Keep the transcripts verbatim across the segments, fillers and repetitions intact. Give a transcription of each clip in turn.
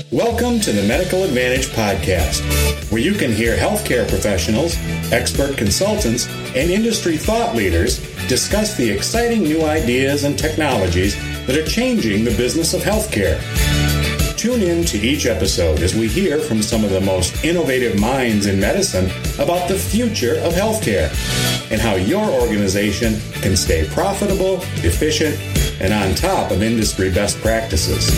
Welcome to the Medical Advantage Podcast, where you can hear healthcare professionals, expert consultants, and industry thought leaders discuss the exciting new ideas and technologies that are changing the business of healthcare. Tune in to each episode as we hear from some of the most innovative minds in medicine about the future of healthcare and how your organization can stay profitable, efficient, and on top of industry best practices.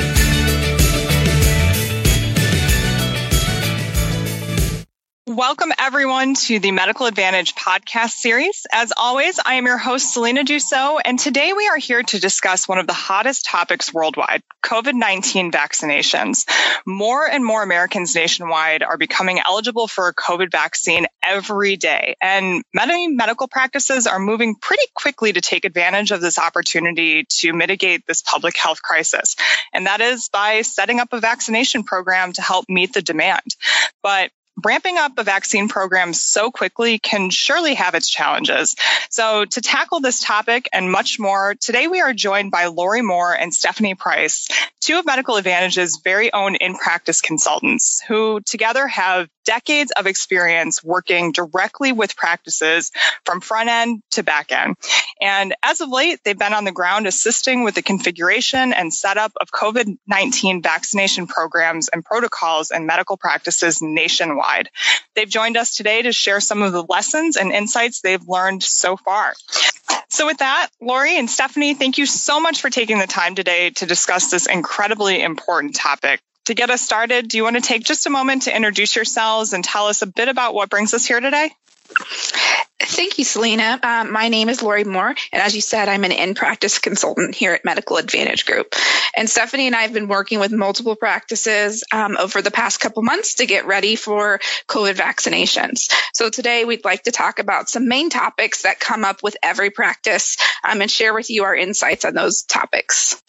Welcome, everyone, to the Medical Advantage podcast series. As always, I am your host, Selena Dussault, and today we are here to discuss one of the hottest topics worldwide, COVID nineteen vaccinations. More and more Americans nationwide are becoming eligible for a COVID vaccine every day, and many medical practices are moving pretty quickly to take advantage of this opportunity to mitigate this public health crisis, and that is by setting up a vaccination program to help meet the demand. But ramping up a vaccine program so quickly can surely have its challenges. So to tackle this topic and much more, today we are joined by Lori Moore and Stephanie Price, two of Medical Advantage's very own in-practice consultants, who together have decades of experience working directly with practices from front end to back end. And as of late, they've been on the ground assisting with the configuration and setup of COVID nineteen vaccination programs and protocols in medical practices nationwide. They've joined us today to share some of the lessons and insights they've learned so far. So with that, Lori and Stephanie, thank you so much for taking the time today to discuss this incredibly important topic. To get us started, do you want to take just a moment to introduce yourselves and tell us a bit about what brings us here today? Thank you, Selena. Um, my name is Lori Moore, and as you said, I'm an in-practice consultant here at Medical Advantage Group. And Stephanie and I have been working with multiple practices um, over the past couple months to get ready for COVID vaccinations. So today we'd like to talk about some main topics that come up with every practice um, and share with you our insights on those topics.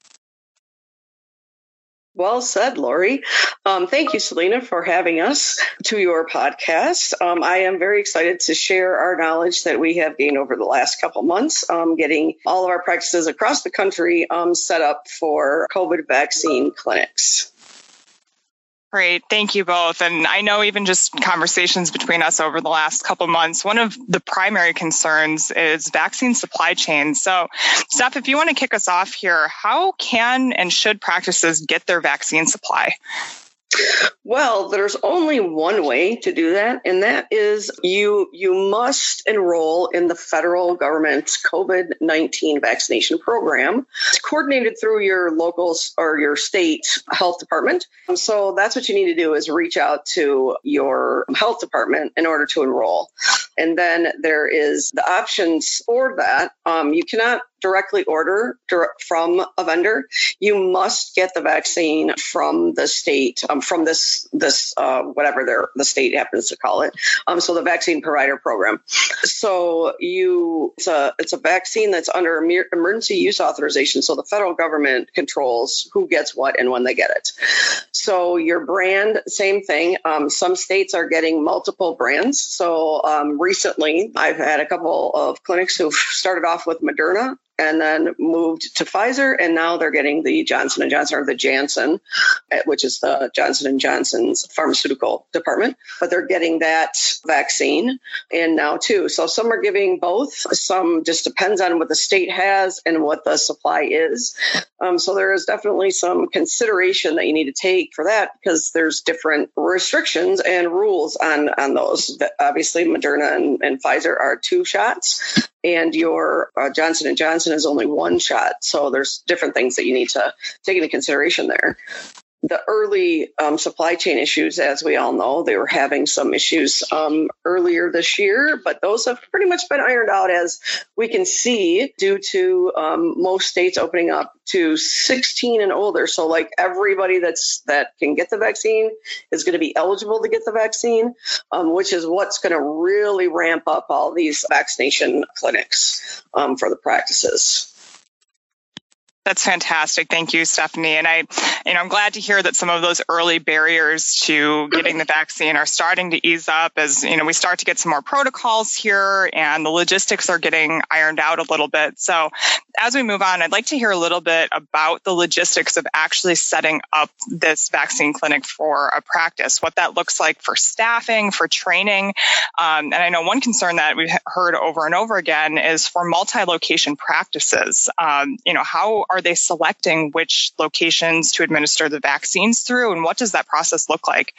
Well said, Lori. Um, thank you, Selena, for having us to your podcast. Um, I am very excited to share our knowledge that we have gained over the last couple months, um, getting all of our practices across the country um, set up for COVID vaccine clinics. Great. Thank you both. And I know even just conversations between us over the last couple months, one of the primary concerns is vaccine supply chain. So, Steph, if you want to kick us off here, how can and should practices get their vaccine supply? Well, there's only one way to do that, and that is you you must enroll in the federal government's COVID nineteen vaccination program. It's coordinated through your local or your state health department. So that's what you need to do is reach out to your health department in order to enroll. And then there is the options for that. Um, you cannot directly order direct from a vendor. You must get the vaccine from the state, um, from this, this uh, whatever their, the state happens to call it. Um, so the vaccine provider program. So you, it's a, it's a vaccine that's under emergency use authorization. So the federal government controls who gets what and when they get it. So your brand, same thing. Um, some states are getting multiple brands. So um, recently I've had a couple of clinics who've started off with Moderna and then moved to Pfizer, and now they're getting the Johnson and Johnson, or the Janssen, which is the Johnson and Johnson's pharmaceutical department. But they're getting that vaccine in now too. So some are giving both. Some just depends on what the state has and what the supply is. Um, so there is definitely some consideration that you need to take for that, because there's different restrictions and rules on, on those. Obviously, Moderna and, and Pfizer are two shots, and your uh, Johnson and Johnson is only one shot. So there's different things that you need to take into consideration there. The early um, supply chain issues, as we all know, they were having some issues um, earlier this year, but those have pretty much been ironed out, as we can see, due to um, most states opening up to sixteen and older. So like everybody that's that can get the vaccine is going to be eligible to get the vaccine, um, which is what's going to really ramp up all these vaccination clinics um, for the practices. That's fantastic. Thank you, Stephanie. And I, you know, I'm glad to hear that some of those early barriers to getting the vaccine are starting to ease up as, you know, we start to get some more protocols here and the logistics are getting ironed out a little bit. So as we move on, I'd like to hear a little bit about the logistics of actually setting up this vaccine clinic for a practice, what that looks like for staffing, for training. Um, and I know one concern that we've heard over and over again is for multi-location practices. Um, you know, how are they selecting which locations to administer the vaccines through, and what does that process look like?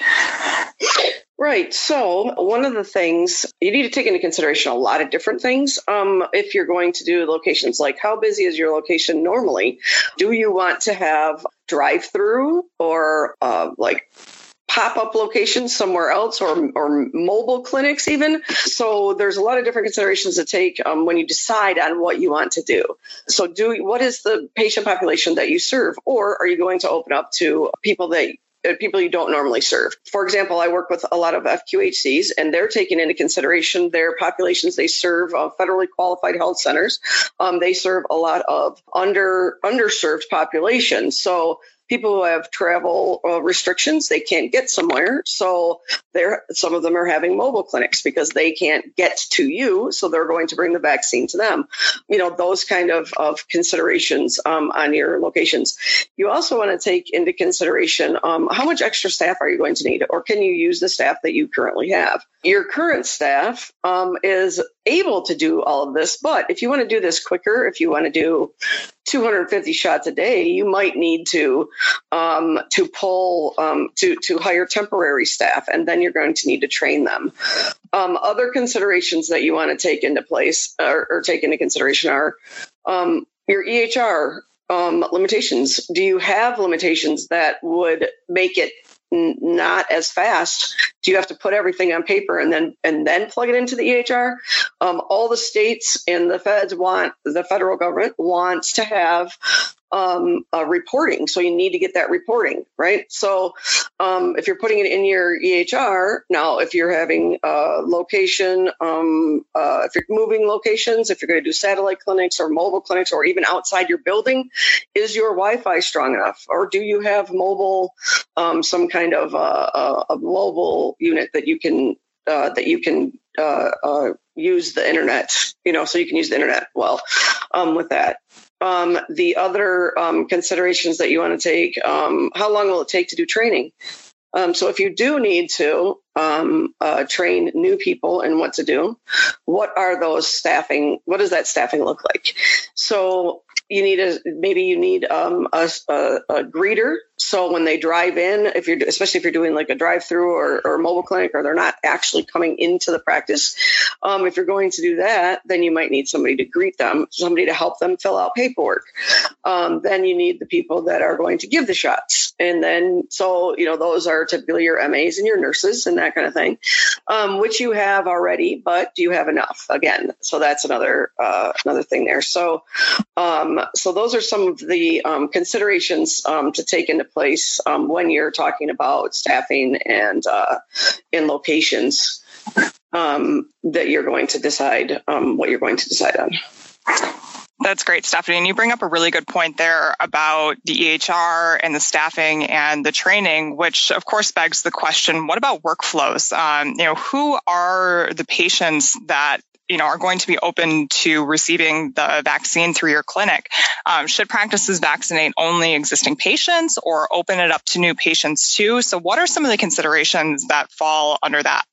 Right. So one of the things you need to take into consideration a lot of different things. Um, if you're going to do locations, like how busy is your location normally? Do you want to have drive-through or uh, like pop-up locations somewhere else, or or mobile clinics even? So there's a lot of different considerations to take um, when you decide on what you want to do. So do what is the patient population that you serve, or are you going to open up to people that people you don't normally serve? For example, I work with a lot of F Q H Cs, and they're taking into consideration their populations. They serve uh, federally qualified health centers. Um, they serve a lot of under underserved populations. So people who have travel uh, restrictions, they can't get somewhere. So they're, some of them are having mobile clinics because they can't get to you. So they're going to bring the vaccine to them. You know, those kind of, of considerations um, on your locations. You also want to take into consideration um, how much extra staff are you going to need, or can you use the staff that you currently have? Your current staff um, is able to do all of this, but if you want to do this quicker, if you want to do two hundred fifty shots a day, you might need to um, to pull um, to to hire temporary staff, and then you're going to need to train them. Um, other considerations that you want to take into place or, or take into consideration are um, your E H R um, limitations. Do you have limitations that would make it not as fast? Do you have to put everything on paper and then and then plug it into the E H R? Um, all the states and the feds want, the federal government wants to have um, uh, reporting. So you need to get that reporting, right? So um, if you're putting it in your E H R, now if you're having a location, um, uh, if you're moving locations, if you're going to do satellite clinics or mobile clinics or even outside your building, is your Wi-Fi strong enough? Or do you have mobile, um, some kind of uh, a mobile unit that you can uh, that you can uh, uh, use the internet, you know, so you can use the internet well um, with that. Um, the other um, considerations that you want to take, um, how long will it take to do training? Um, so if you do need to um, uh, train new people in what to do, what are those staffing, what does that staffing look like? So you need a, maybe you need um, a, a, a greeter. So when they drive in, if you're, especially if you're doing like a drive-through or, or a mobile clinic, or they're not actually coming into the practice, um, if you're going to do that, then you might need somebody to greet them, somebody to help them fill out paperwork. Um, then you need the people that are going to give the shots. And then, so, you know, those are typically your M As and your nurses and that kind of thing, um, which you have already, but do you have enough? Again, so that's another, uh, another thing there. So, um, so those are some of the um, considerations um, to take into place um, when you're talking about staffing and uh, in locations um, that you're going to decide um, what you're going to decide on. That's great, Stephanie. And you bring up a really good point there about the E H R and the staffing and the training, which of course begs the question, what about workflows? Um, you know, who are the patients that you know, are going to be open to receiving the vaccine through your clinic? Um, should practices vaccinate only existing patients or open it up to new patients too? So what are some of the considerations that fall under that?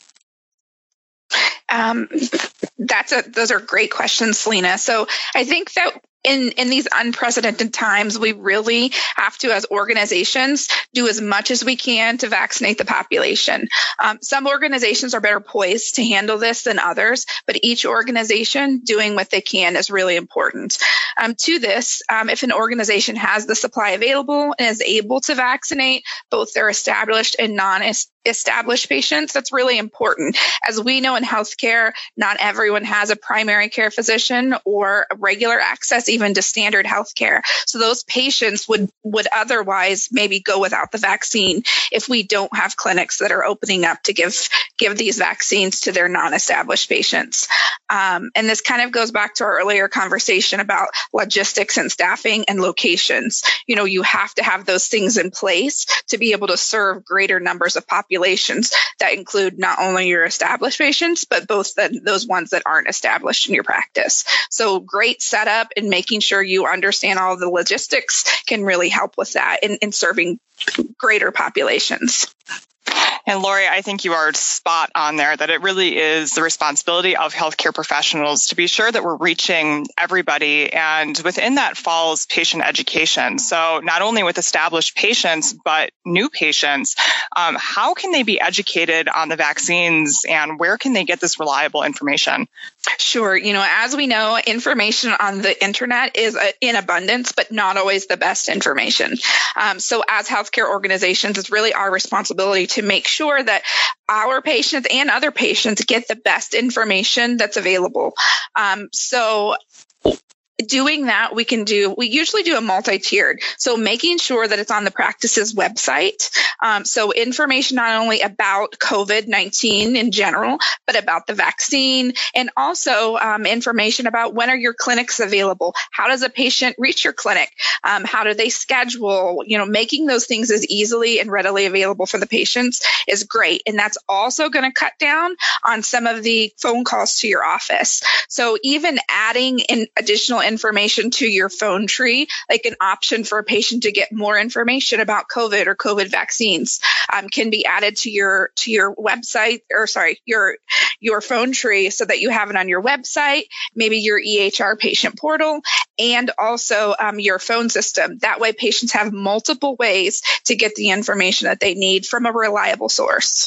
Um, that's a, those are great questions, Selena. So I think that in, in these unprecedented times, we really have to, as organizations, do as much as we can to vaccinate the population. Um, some organizations are better poised to handle this than others, but each organization doing what they can is really important. Um, to this, um, if an organization has the supply available and is able to vaccinate both their established and non-established patients, that's really important. As we know in healthcare, not everyone has a primary care physician or regular access even to standard healthcare. So those patients would, would otherwise maybe go without the vaccine if we don't have clinics that are opening up to give, give these vaccines to their non-established patients. Um, and this kind of goes back to our earlier conversation about logistics and staffing and locations. You know, you have to have those things in place to be able to serve greater numbers of populations that include not only your established patients, but both the, those ones that aren't established in your practice. So great setup and making sure you understand all the logistics can really help with that in, in serving greater populations. And Lori, I think you are spot on there that it really is the responsibility of healthcare professionals to be sure that we're reaching everybody. And within that falls patient education. So not only with established patients, but new patients, um, how can they be educated on the vaccines and where can they get this reliable information? Sure. You know, as we know, information on the internet is in abundance, but not always the best information. Um, so as healthcare organizations, it's really our responsibility to make sure that our patients and other patients get the best information that's available. Um, so doing that, we can do, we usually do a multi-tiered. So making sure that it's on the practice's website. Um, so information not only about COVID nineteen in general, but about the vaccine, and also um, information about when are your clinics available? How does a patient reach your clinic? Um, how do they schedule? You know, making those things as easily and readily available for the patients is great. And that's also going to cut down on some of the phone calls to your office. So even adding in additional information to your phone tree, like an option for a patient to get more information about COVID or COVID vaccines, um, can be added to your to your website, or sorry, your your phone tree, so that you have it on your website, maybe your E H R patient portal, and also um, your phone system. That way, patients have multiple ways to get the information that they need from a reliable source.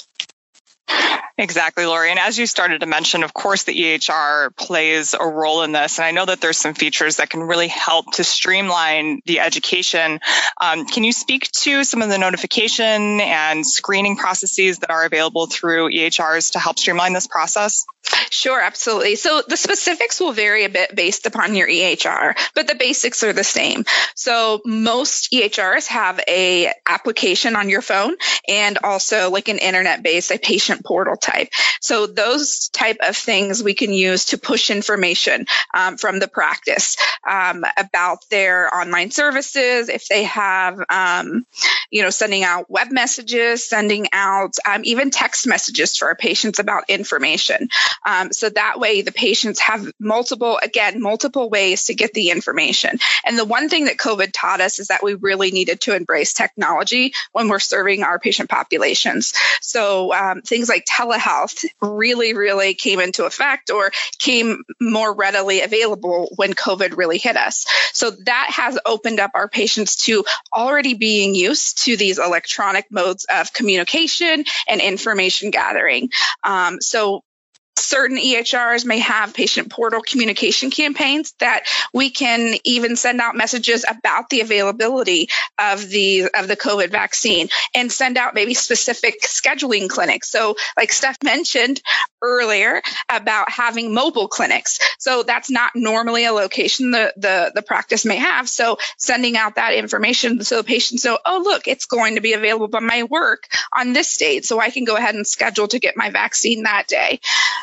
Exactly, Lori. And as you started to mention, of course, the E H R plays a role in this. And I know that there's some features that can really help to streamline the education. Um, can you speak to some of the notification and screening processes that are available through E H Rs to help streamline this process? Sure, absolutely. So the specifics will vary a bit based upon your E H R, but the basics are the same. So most E H Rs have a application on your phone and also like an internet-based, a patient portal type. So those type of things we can use to push information um, from the practice um, about their online services. If they have, um, you know, sending out web messages, sending out um, even text messages for our patients about information. Um, so that way the patients have multiple, again, multiple ways to get the information. And the one thing that COVID taught us is that we really needed to embrace technology when we're serving our patient populations. So um, things like telehealth really, really came into effect or came more readily available when COVID really hit us. So that has opened up our patients to already being used to these electronic modes of communication and information gathering. Um, so certain E H Rs may have patient portal communication campaigns that we can even send out messages about the availability of the of the COVID vaccine and send out maybe specific scheduling clinics. So like Steph mentioned earlier about having mobile clinics. So that's not normally a location the, the, the practice may have. So sending out that information so patients know, oh, look, it's going to be available by my work on this date. So I can go ahead and schedule to get my vaccine that day.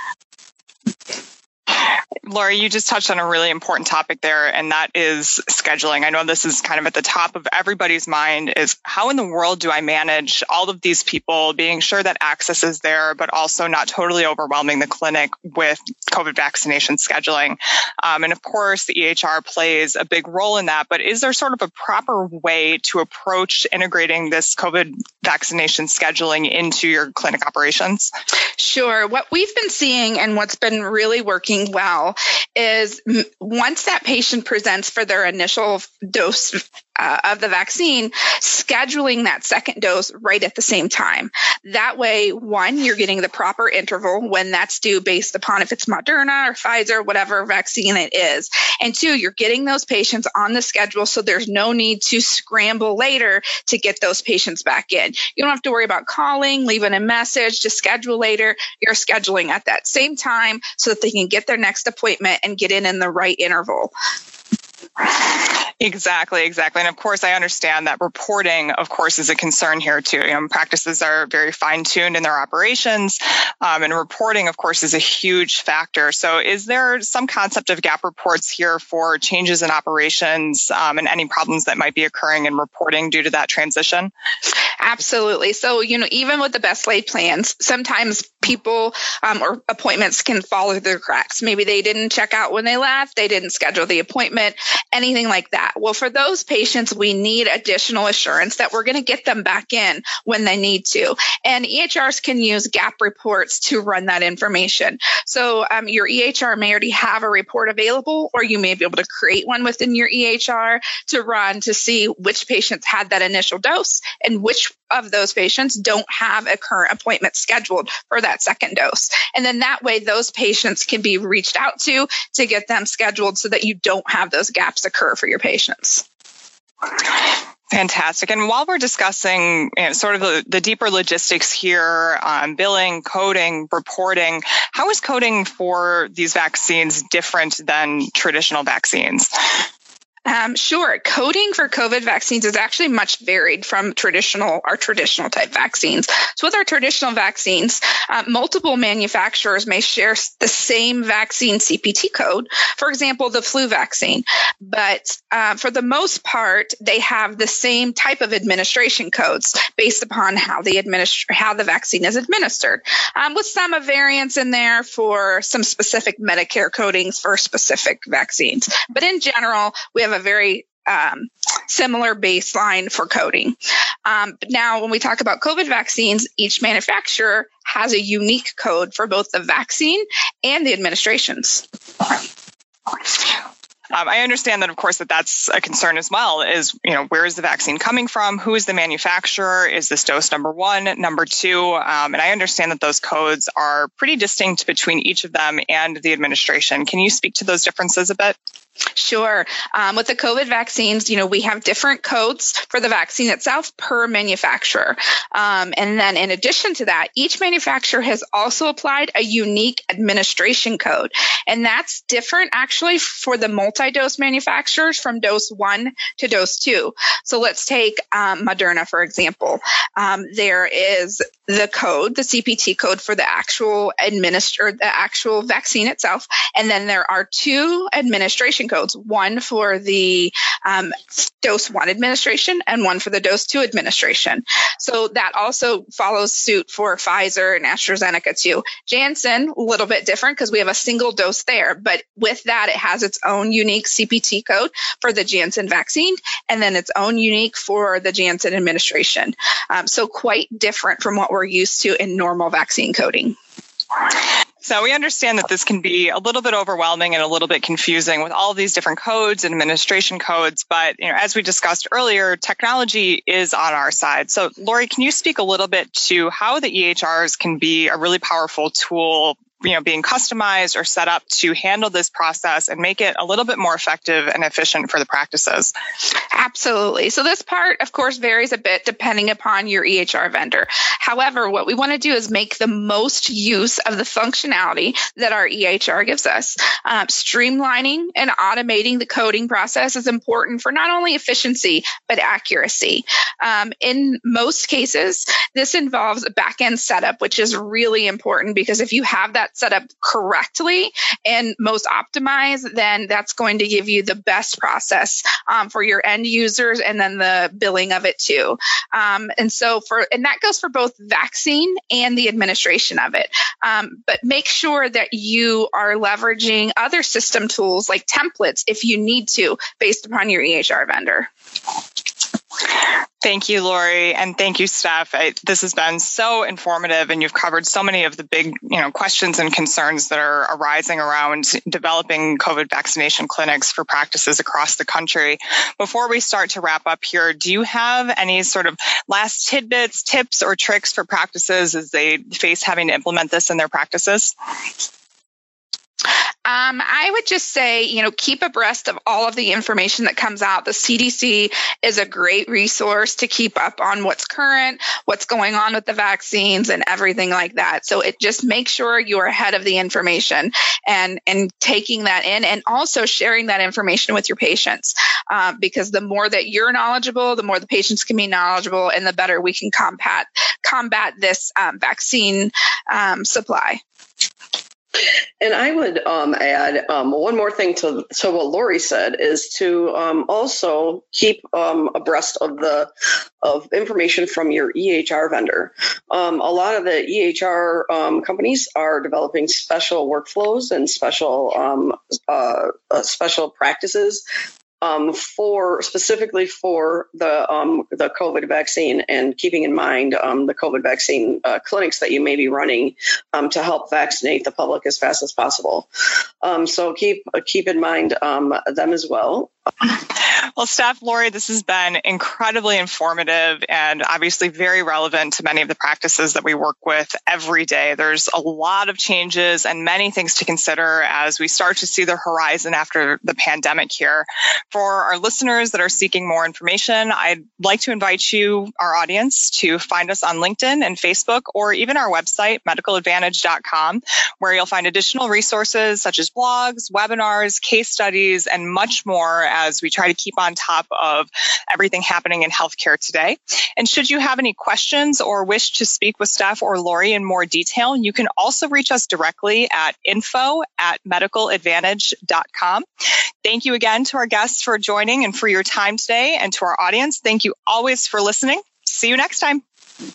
Lori, you just touched on a really important topic there, and that is scheduling. I know this is kind of at the top of everybody's mind, is how in the world do I manage all of these people, being sure that access is there, but also not totally overwhelming the clinic with COVID vaccination scheduling. Um, and of course, the E H R plays a big role in that, but is there sort of a proper way to approach integrating this COVID vaccination scheduling into your clinic operations? Sure. What we've been seeing and what's been really working well is once that patient presents for their initial dose uh, of the vaccine, scheduling that second dose right at the same time. That way, one, you're getting the proper interval when that's due based upon if it's Moderna or Pfizer, whatever vaccine it is. And two, you're getting those patients on the schedule so there's no need to scramble later to get those patients back in. You don't have to worry about calling, leaving a message to schedule later. You're scheduling at that same time so that they can get their next appointment and get in in the right interval. Exactly, exactly. And of course, I understand that reporting, of course, is a concern here too. You know, practices are very fine-tuned in their operations, um, and reporting, of course, is a huge factor. So is there some concept of gap reports here for changes in operations um, and any problems that might be occurring in reporting due to that transition? Absolutely. So, you know, even with the best laid plans, sometimes people um, or appointments can fall through the cracks. Maybe they didn't check out when they left, they didn't schedule the appointment, anything like that. Well, for those patients, we need additional assurance that we're going to get them back in when they need to. And E H Rs can use gap reports to run that information. So um, your E H R may already have a report available, or you may be able to create one within your E H R to run to see which patients had that initial dose and which of those patients don't have a current appointment scheduled for that second dose. And then that way, those patients can be reached out to to get them scheduled so that you don't have those gaps occur for your patients. Fantastic. And while we're discussing you know, sort of the, the deeper logistics here, um, billing, coding, reporting, how is coding for these vaccines different than traditional vaccines? Um, sure. Coding for COVID vaccines is actually much varied from traditional our traditional type vaccines. So with our traditional vaccines, uh, multiple manufacturers may share the same vaccine C P T code, for example, the flu vaccine. But uh, for the most part, they have the same type of administration codes based upon how the administer how the vaccine is administered, um, with some variance in there for some specific Medicare codings for specific vaccines. But in general, we have a very um, similar baseline for coding. Um, but now, when we talk about COVID vaccines, each manufacturer has a unique code for both the vaccine and the administrations. Um, I understand that, of course, that that's a concern as well. Is you know where is the vaccine coming from? Who is the manufacturer? Is this dose number one, number two? Um, and I understand that those codes are pretty distinct between each of them and the administration. Can you speak to those differences a bit? Sure. Um, with the COVID vaccines, you know, we have different codes for the vaccine itself per manufacturer. Um, and then in addition to that, each manufacturer has also applied a unique administration code. And that's different actually for the multi-dose manufacturers from dose one to dose two. So let's take um, Moderna, for example. Um, there is the code, the C P T code for the actual administer the actual vaccine itself. And then there are two administration codes, one for the um, dose one administration and one for the dose two administration. So that also follows suit for Pfizer and AstraZeneca too. Janssen, a little bit different because we have a single dose there, but with that, it has its own unique C P T code for the Janssen vaccine and then its own unique for the Janssen administration. Um, so quite different from what we're used to in normal vaccine coding. So we understand that this can be a little bit overwhelming and a little bit confusing with all of these different codes and administration codes. But you know, as we discussed earlier, technology is on our side. So Lori, can you speak a little bit to how the E H Rs can be a really powerful tool, you know, being customized or set up to handle this process and make it a little bit more effective and efficient for the practices? Absolutely. So this part, of course, varies a bit depending upon your E H R vendor. However, what we want to do is make the most use of the functionality that our E H R gives us. Um, streamlining and automating the coding process is important for not only efficiency, but accuracy. Um, in most cases, this involves a back-end setup, which is really important because if you have that set up correctly and most optimized, then that's going to give you the best process um, for your end users and then the billing of it too. Um, and so for, and that goes for both vaccine and the administration of it. Um, but make sure that you are leveraging other system tools like templates if you need to, based upon your E H R vendor. Thank you, Lori, and thank you, Steph. I, this has been so informative, and you've covered so many of the big, you know, questions and concerns that are arising around developing COVID vaccination clinics for practices across the country. Before we start to wrap up here, do you have any sort of last tidbits, tips, or tricks for practices as they face having to implement this in their practices? Um, I would just say, you know, keep abreast of all of the information that comes out. The C D C is a great resource to keep up on what's current, what's going on with the vaccines and everything like that. So it just makes sure you're ahead of the information and, and taking that in, and also sharing that information with your patients. Uh, because the more that you're knowledgeable, the more the patients can be knowledgeable, and the better we can combat, combat this um, vaccine um, supply. And I would um, add um, one more thing to, to what Lori said, is to um, also keep um, abreast of the of information from your E H R vendor. Um, a lot of the E H R um, companies are developing special workflows and special um, uh, uh, special practices Um, for specifically for the um, the COVID vaccine, and keeping in mind um, the COVID vaccine uh, clinics that you may be running um, to help vaccinate the public as fast as possible. Um, so keep uh, keep in mind um, them as well. Well, Steph, Lori, this has been incredibly informative and obviously very relevant to many of the practices that we work with every day. There's a lot of changes and many things to consider as we start to see the horizon after the pandemic here. For our listeners that are seeking more information, I'd like to invite you, our audience, to find us on LinkedIn and Facebook, or even our website, medical advantage dot com, where you'll find additional resources such as blogs, webinars, case studies, and much more as we try to keep on top of everything happening in healthcare today. And should you have any questions or wish to speak with Steph or Lori in more detail, you can also reach us directly at info at medical advantage dot com. Thank you again to our guests for joining and for your time today. And to our audience, thank you always for listening. See you next time.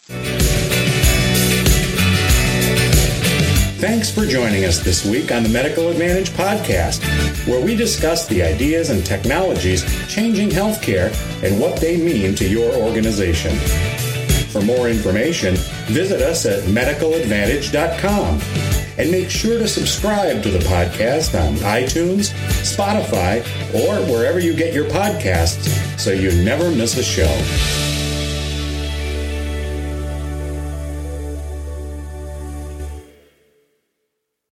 Thanks for joining us this week on the Medical Advantage Podcast, where we discuss the ideas and technologies changing healthcare and what they mean to your organization. For more information, visit us at medical advantage dot com. And make sure to subscribe to the podcast on iTunes, Spotify, or wherever you get your podcasts so you never miss a show.